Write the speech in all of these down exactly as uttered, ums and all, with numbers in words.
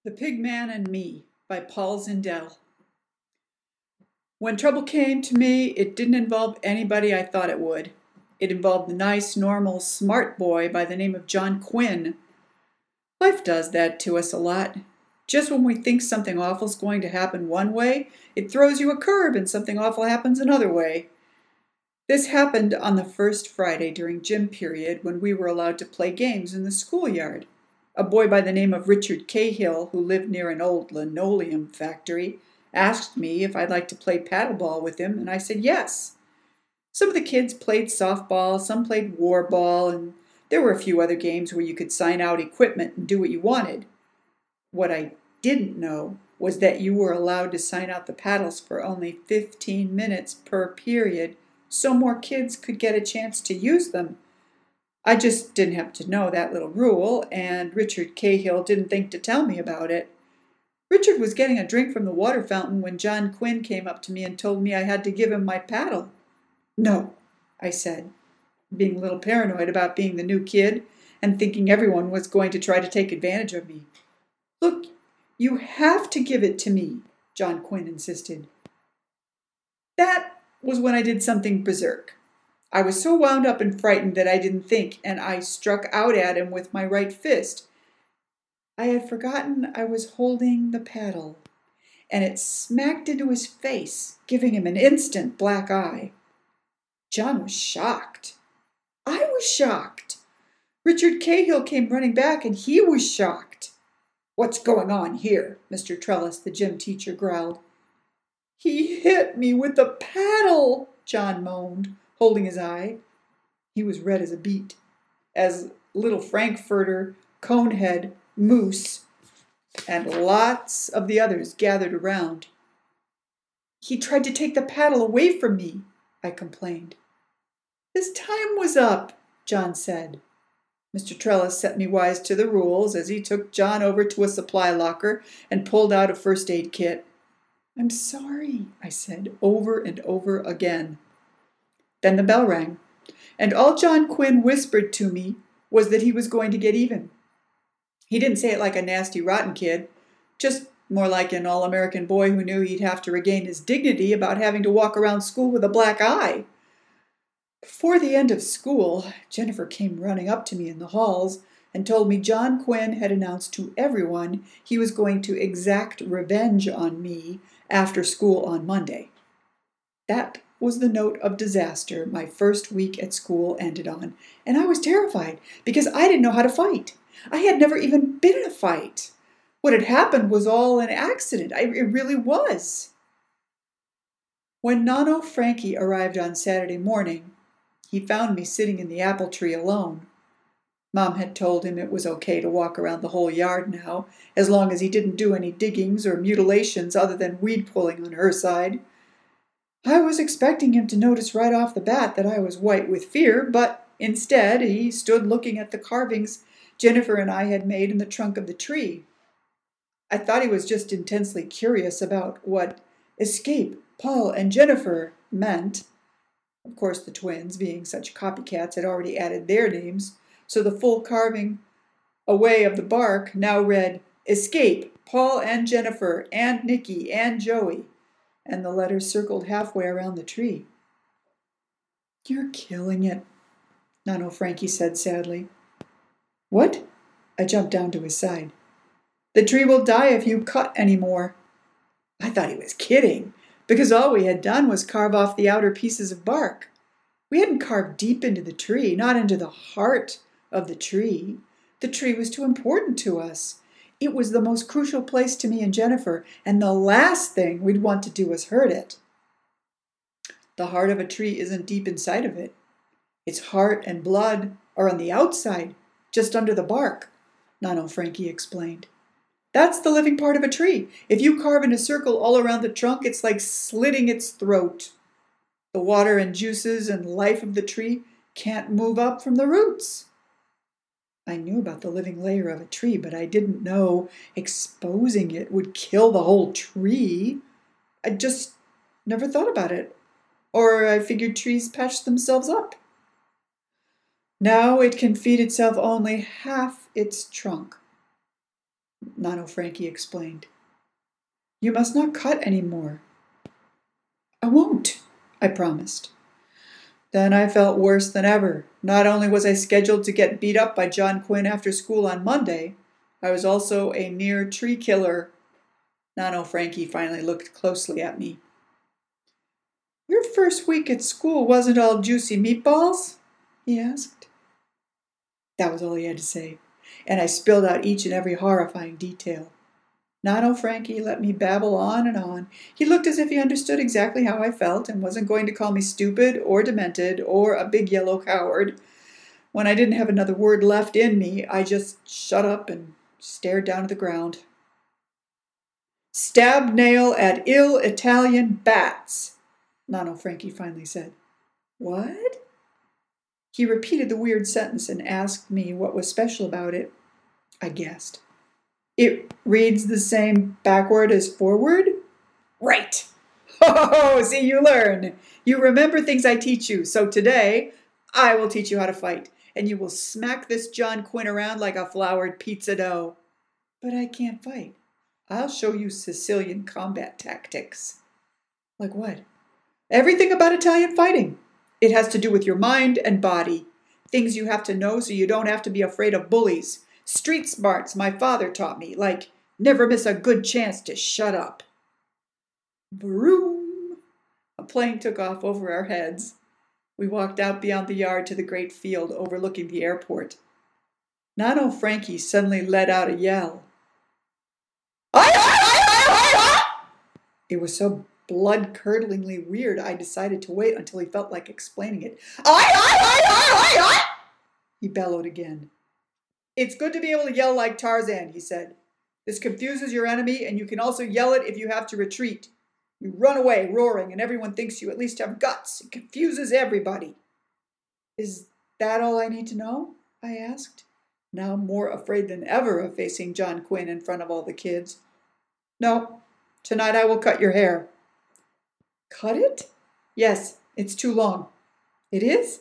The Pig Man and Me by Paul Zindel. When trouble came to me, it didn't involve anybody I thought it would. It involved the nice, normal, smart boy by the name of John Quinn. Life does that to us a lot. Just when we think something awful's going to happen one way, it throws you a curve and something awful happens another way. This happened on the first Friday during gym period when we were allowed to play games in the schoolyard. A boy by the name of Richard Cahill, who lived near an old linoleum factory, asked me if I'd like to play paddleball with him, and I said yes. Some of the kids played softball, some played war ball, and there were a few other games where you could sign out equipment and do what you wanted. What I didn't know was that you were allowed to sign out the paddles for only fifteen minutes per period, so more kids could get a chance to use them. I just didn't happen to know that little rule, and Richard Cahill didn't think to tell me about it. Richard was getting a drink from the water fountain when John Quinn came up to me and told me I had to give him my paddle. "No," I said, being a little paranoid about being the new kid and thinking everyone was going to try to take advantage of me. "Look, you have to give it to me," John Quinn insisted. That was when I did something berserk. I was so wound up and frightened that I didn't think, and I struck out at him with my right fist. I had forgotten I was holding the paddle, and it smacked into his face, giving him an instant black eye. John was shocked. I was shocked. Richard Cahill came running back, and he was shocked. "What's going on here?" Mister Trellis, the gym teacher, growled. "He hit me with the paddle," John moaned, holding his eye. He was red as a beet, as little Frankfurter, Conehead, Moose, and lots of the others gathered around. "He tried to take the paddle away from me," I complained. "His time was up," John said. Mister Trellis set me wise to the rules as he took John over to a supply locker and pulled out a first aid kit. "I'm sorry," I said over and over again. Then the bell rang, and all John Quinn whispered to me was that he was going to get even. He didn't say it like a nasty, rotten kid, just more like an all-American boy who knew he'd have to regain his dignity about having to walk around school with a black eye. Before the end of school, Jennifer came running up to me in the halls and told me John Quinn had announced to everyone he was going to exact revenge on me after school on Monday. That was the note of disaster my first week at school ended on, and I was terrified because I didn't know how to fight. I had never even been in a fight. What had happened was all an accident. I, it really was. When Nonno Frankie arrived on Saturday morning, he found me sitting in the apple tree alone. Mom had told him it was okay to walk around the whole yard now, as long as he didn't do any diggings or mutilations other than weed pulling on her side. I was expecting him to notice right off the bat that I was white with fear, but instead he stood looking at the carvings Jennifer and I had made in the trunk of the tree. I thought he was just intensely curious about what "Escape, Paul and Jennifer" meant. Of course, the twins, being such copycats, had already added their names, so the full carving away of the bark now read "Escape, Paul and Jennifer, and Nikki and Joey," and the letters circled halfway around the tree. "You're killing it," Nonno Frankie said sadly. "What?" I jumped down to his side. "The tree will die if you cut any more." I thought he was kidding, because all we had done was carve off the outer pieces of bark. We hadn't carved deep into the tree, not into the heart of the tree. The tree was too important to us. It was the most crucial place to me and Jennifer, and the last thing we'd want to do was hurt it. The heart of a tree isn't deep inside of it. Its heart and blood are on the outside, just under the bark, Nonno Frankie explained. That's the living part of a tree. If you carve in a circle all around the trunk, it's like slitting its throat. The water and juices and life of the tree can't move up from the roots. I knew about the living layer of a tree, but I didn't know exposing it would kill the whole tree. I just never thought about it, or I figured trees patched themselves up. Now it can feed itself only half its trunk. Nano Frankie explained. You must not cut any more. I won't, I promised. Then I felt worse than ever. Not only was I scheduled to get beat up by John Quinn after school on Monday, I was also a near tree killer. Nano Frankie finally looked closely at me. Your first week at school wasn't all juicy meatballs? He asked. That was all he had to say, and I spilled out each and every horrifying detail. Nano Frankie let me babble on and on. He looked as if he understood exactly how I felt and wasn't going to call me stupid or demented or a big yellow coward. When I didn't have another word left in me, I just shut up and stared down at the ground. Stab nail at ill Italian bats, Nano Frankie finally said. What? He repeated the weird sentence and asked me what was special about it. I guessed. It reads the same backward as forward? Right. Oh, see, you learn. You remember things I teach you. So today, I will teach you how to fight, and you will smack this John Quinn around like a floured pizza dough. But I can't fight. I'll show you Sicilian combat tactics. Like what? Everything about Italian fighting. It has to do with your mind and body. Things you have to know so you don't have to be afraid of bullies. Street smarts my father taught me, like never miss a good chance to shut up. Vroom! A plane took off over our heads. We walked out beyond the yard to the great field overlooking the airport. Nano Frankie suddenly let out a yell. Hi, hi, hi, hi, hi, hi! It was so blood-curdlingly weird I decided to wait until he felt like explaining it. Hi, hi, hi, hi, hi, hi! He bellowed again. It's good to be able to yell like Tarzan, he said. This confuses your enemy, and you can also yell it if you have to retreat. You run away roaring, and everyone thinks you at least have guts. It confuses everybody. Is that all I need to know? I asked, now more afraid than ever of facing John Quinn in front of all the kids. No, tonight I will cut your hair. Cut it? Yes, it's too long. It is?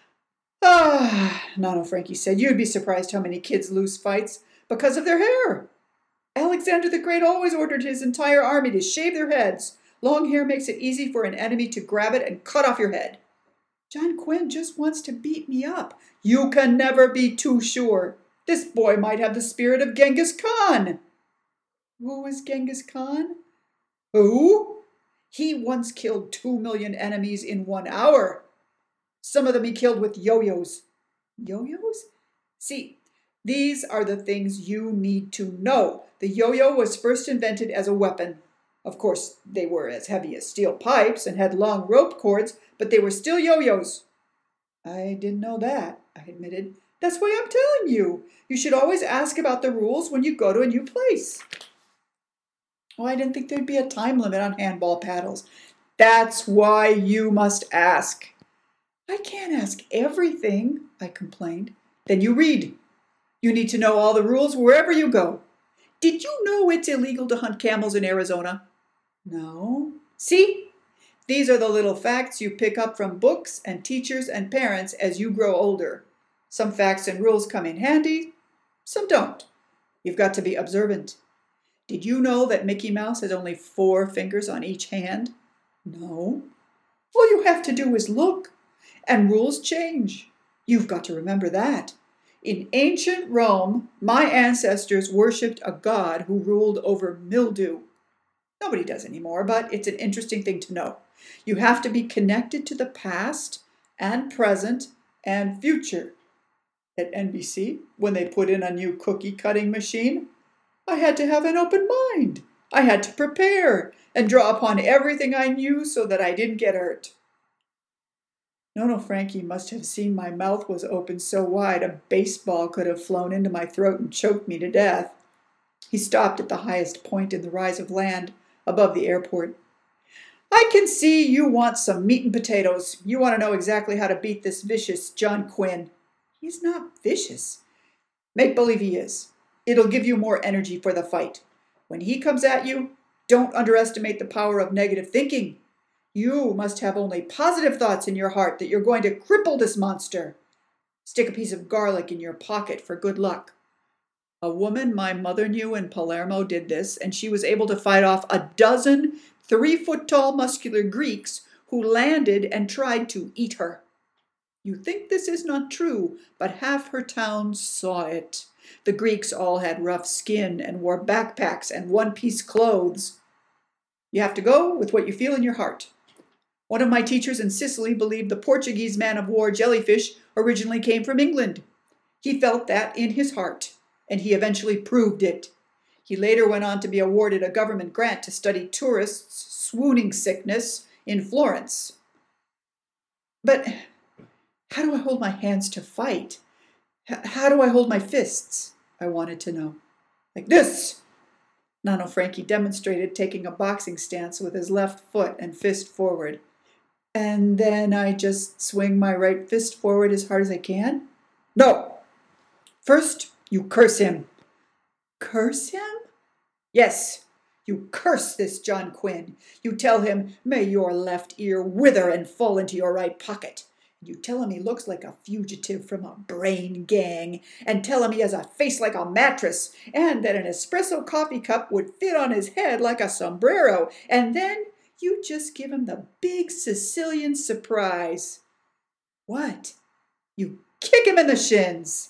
Ah, Nano Frankie said, you'd be surprised how many kids lose fights because of their hair. Alexander the Great always ordered his entire army to shave their heads. Long hair makes it easy for an enemy to grab it and cut off your head. John Quinn just wants to beat me up. You can never be too sure. This boy might have the spirit of Genghis Khan. Who was Genghis Khan? Who? He once killed two million enemies in one hour. Some of them he killed with yo-yos. Yo-yos? See, these are the things you need to know. The yo-yo was first invented as a weapon. Of course, they were as heavy as steel pipes and had long rope cords, but they were still yo-yos. I didn't know that, I admitted. That's why I'm telling you. You should always ask about the rules when you go to a new place. Oh, I didn't think there'd be a time limit on handball paddles. That's why you must ask. I can't ask everything, I complained. Then you read. You need to know all the rules wherever you go. Did you know it's illegal to hunt camels in Arizona? No. See? These are the little facts you pick up from books and teachers and parents as you grow older. Some facts and rules come in handy, some don't. You've got to be observant. Did you know that Mickey Mouse has only four fingers on each hand? No. All you have to do is look. And rules change. You've got to remember that. In ancient Rome, my ancestors worshipped a god who ruled over mildew. Nobody does anymore, but it's an interesting thing to know. You have to be connected to the past and present and future. At N B C, when they put in a new cookie-cutting machine, I had to have an open mind. I had to prepare and draw upon everything I knew so that I didn't get hurt. Nano Frankie must have seen my mouth was open so wide a baseball could have flown into my throat and choked me to death. He stopped at the highest point in the rise of land, above the airport. I can see you want some meat and potatoes. You want to know exactly how to beat this vicious John Quinn. He's not vicious. Make believe he is. It'll give you more energy for the fight. When he comes at you, don't underestimate the power of negative thinking. You must have only positive thoughts in your heart that you're going to cripple this monster. Stick a piece of garlic in your pocket for good luck. A woman my mother knew in Palermo did this, and she was able to fight off a dozen three-foot-tall muscular Greeks who landed and tried to eat her. You think this is not true, but half her town saw it. The Greeks all had rough skin and wore backpacks and one-piece clothes. You have to go with what you feel in your heart. One of my teachers in Sicily believed the Portuguese man-of-war jellyfish originally came from England. He felt that in his heart, and he eventually proved it. He later went on to be awarded a government grant to study tourists' swooning sickness in Florence. But how do I hold my hands to fight? H- how do I hold my fists? I wanted to know. Like this! Nano Frankie demonstrated, taking a boxing stance with his left foot and fist forward. And then I just swing my right fist forward as hard as I can? No! First, you curse him. Curse him? Yes, you curse this John Quinn. You tell him, may your left ear wither and fall into your right pocket. You tell him he looks like a fugitive from a brain gang, and tell him he has a face like a mattress, and that an espresso coffee cup would fit on his head like a sombrero, and then you just give him the big Sicilian surprise. What? You kick him in the shins.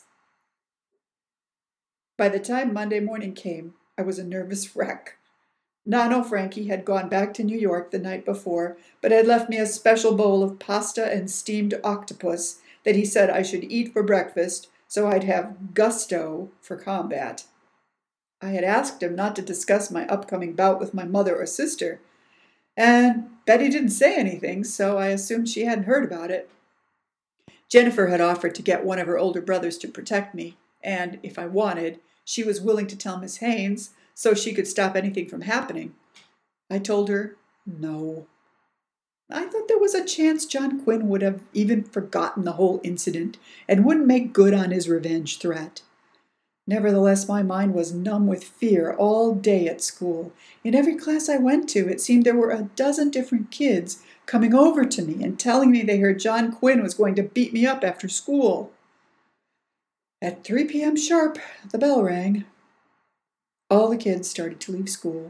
By the time Monday morning came, I was a nervous wreck. Nano Frankie had gone back to New York the night before, but had left me a special bowl of pasta and steamed octopus that he said I should eat for breakfast, so I'd have gusto for combat. I had asked him not to discuss my upcoming bout with my mother or sister, and Betty didn't say anything, so I assumed she hadn't heard about it. Jennifer had offered to get one of her older brothers to protect me, and, if I wanted, she was willing to tell Miss Haynes so she could stop anything from happening. I told her no. I thought there was a chance John Quinn would have even forgotten the whole incident and wouldn't make good on his revenge threat. Nevertheless, my mind was numb with fear all day at school. In every class I went to, it seemed there were a dozen different kids coming over to me and telling me they heard John Quinn was going to beat me up after school. At three p.m. sharp, the bell rang. All the kids started to leave school.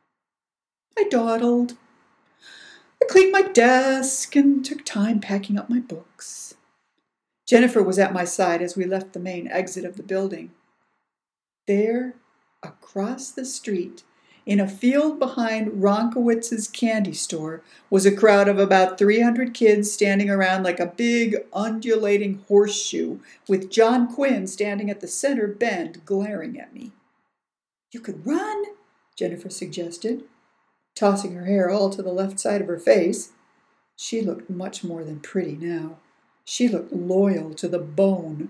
I dawdled. I cleaned my desk and took time packing up my books. Jennifer was at my side as we left the main exit of the building. There, across the street, in a field behind Ronkowitz's candy store, was a crowd of about three hundred kids standing around like a big, undulating horseshoe, with John Quinn standing at the center bend, glaring at me. You could run, Jennifer suggested, tossing her hair all to the left side of her face. She looked much more than pretty now. She looked loyal to the bone.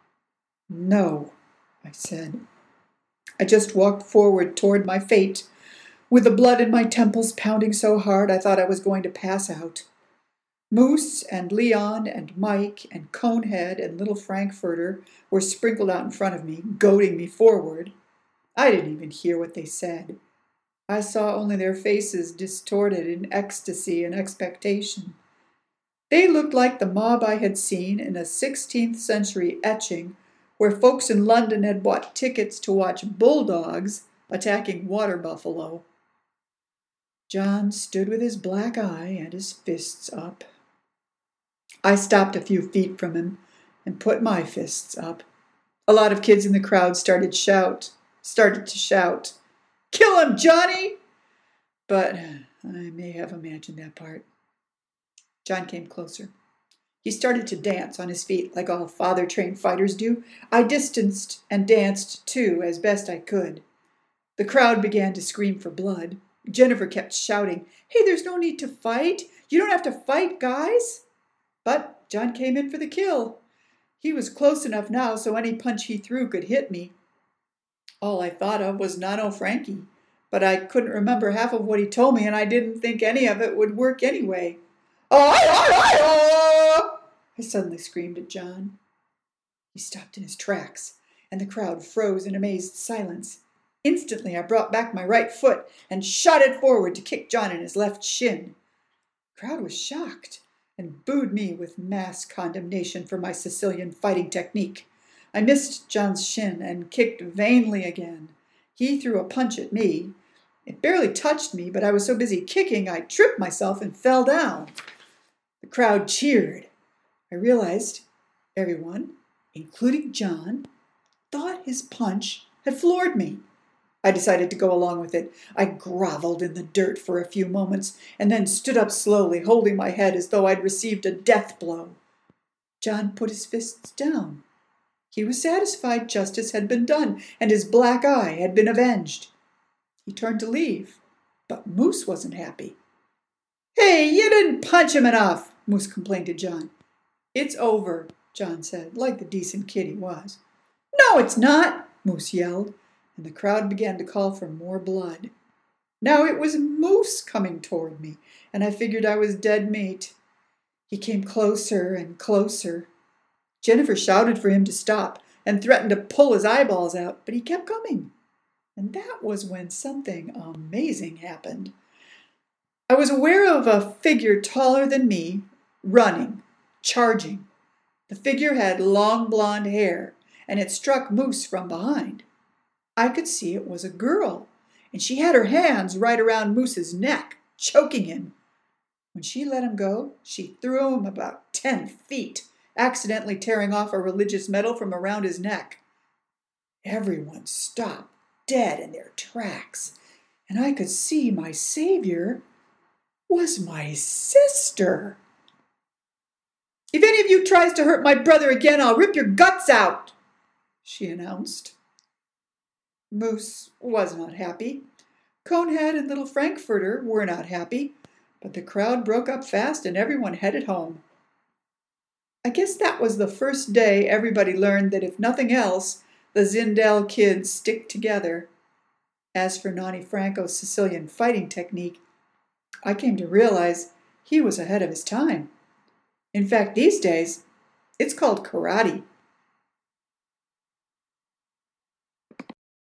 No, I said. I just walked forward toward my fate, with the blood in my temples pounding so hard I thought I was going to pass out. Moose and Leon and Mike and Conehead and little Frankfurter were sprinkled out in front of me, goading me forward. I didn't even hear what they said. I saw only their faces distorted in ecstasy and expectation. They looked like the mob I had seen in a sixteenth century etching where folks in London had bought tickets to watch bulldogs attacking water buffalo. John stood with his black eye and his fists up. I stopped a few feet from him and put my fists up. A lot of kids in the crowd started shout, started to shout, "Kill him, Johnny!" But I may have imagined that part. John came closer. He started to dance on his feet like all father-trained fighters do. I distanced and danced, too, as best I could. The crowd began to scream for blood. Jennifer kept shouting, "Hey, there's no need to fight. You don't have to fight, guys." But John came in for the kill. He was close enough now so any punch he threw could hit me. All I thought of was Nano Frankie, but I couldn't remember half of what he told me, and I didn't think any of it would work anyway. I suddenly screamed at John. He stopped in his tracks, and the crowd froze in amazed silence. Instantly, I brought back my right foot and shot it forward to kick John in his left shin. The crowd was shocked and booed me with mass condemnation for my Sicilian fighting technique. I missed John's shin and kicked vainly again. He threw a punch at me. It barely touched me, but I was so busy kicking I tripped myself and fell down. The crowd cheered. I realized everyone, including John, thought his punch had floored me. I decided to go along with it. I groveled in the dirt for a few moments and then stood up slowly, holding my head as though I'd received a death blow. John put his fists down. He was satisfied justice had been done and his black eye had been avenged. He turned to leave, but Moose wasn't happy. "Hey, you didn't punch him enough," Moose complained to John. "It's over," John said, like the decent kid he was. "No, it's not," Moose yelled, and the crowd began to call for more blood. Now it was Moose coming toward me, and I figured I was dead meat. He came closer and closer. Jennifer shouted for him to stop and threatened to pull his eyeballs out, but he kept coming. And that was when something amazing happened. I was aware of a figure taller than me, running, charging. The figure had long blonde hair, and it struck Moose from behind. I could see it was a girl, and she had her hands right around Moose's neck, choking him. When she let him go, she threw him about ten feet, accidentally tearing off a religious medal from around his neck. Everyone stopped dead in their tracks, and I could see my savior was my sister. "If any of you tries to hurt my brother again, I'll rip your guts out," she announced. Moose was not happy. Conehead and Little Frankfurter were not happy, but the crowd broke up fast and everyone headed home. I guess that was the first day everybody learned that if nothing else, the Zindel kids stick together. As for Nani Franco's Sicilian fighting technique, I came to realize he was ahead of his time. In fact, these days, it's called karate.